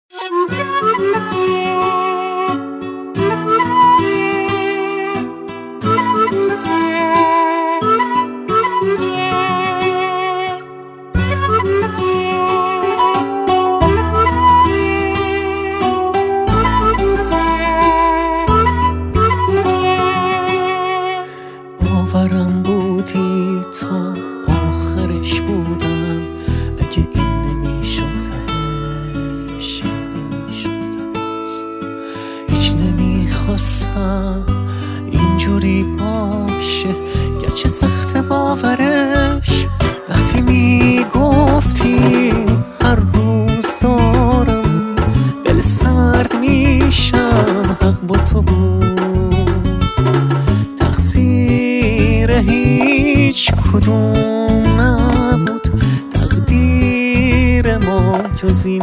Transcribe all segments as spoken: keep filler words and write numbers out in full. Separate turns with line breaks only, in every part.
باورم بودی تا آخرش بودم، اگه این نمیشد تهش، این نمیشد تهش. هیچ نمیخواستم اینجوری باشه، گرچه سخت باورش. وقتی میگفتی هر روز دارم دل سرد میشم، حق با تو بود، تقصیر هیچ کدوم نبود، تقدیر ما جز این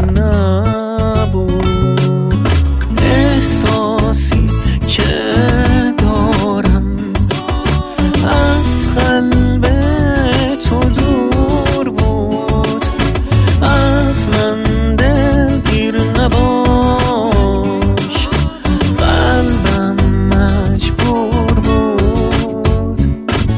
نبود. احساسی که دارم از قلب تو دور بود، از من دلگیر نباش، قلبم مجبور بود.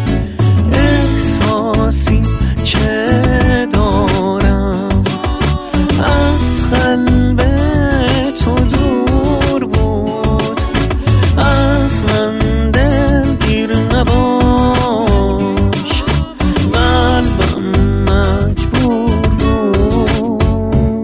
احساسی که دارم از قلب تو دور بود، از من دلگیر نباش، قلبم مجبور بود.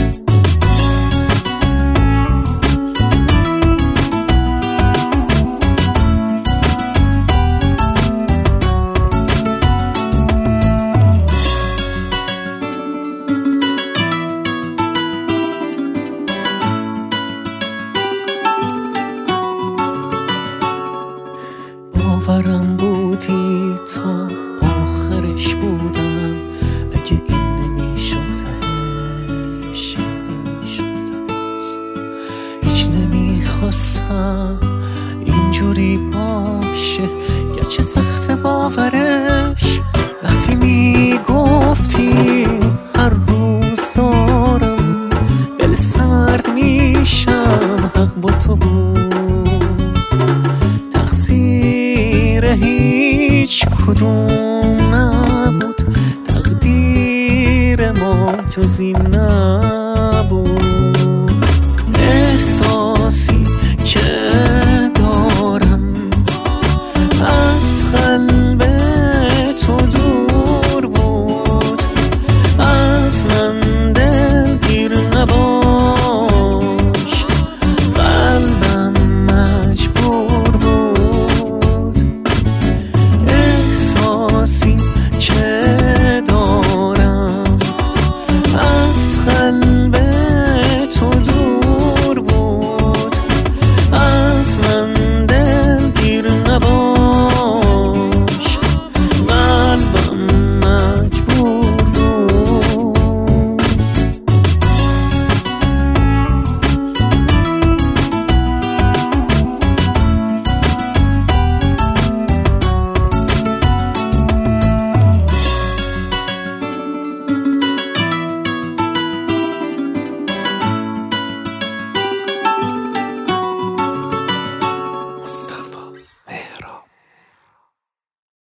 باورم بودی تا آخرش بودم، اگه این نمیشد تهش، این نمیشد تهش. هیچ نمیخواستم اینجوری باشه، گرچه سخت باورش. وقتی میگفتی هر روز دارم دل سرد میشم، حق با تو بود، تقصیر هیچ کدوم نبود، تقدیر ما جز این نبود.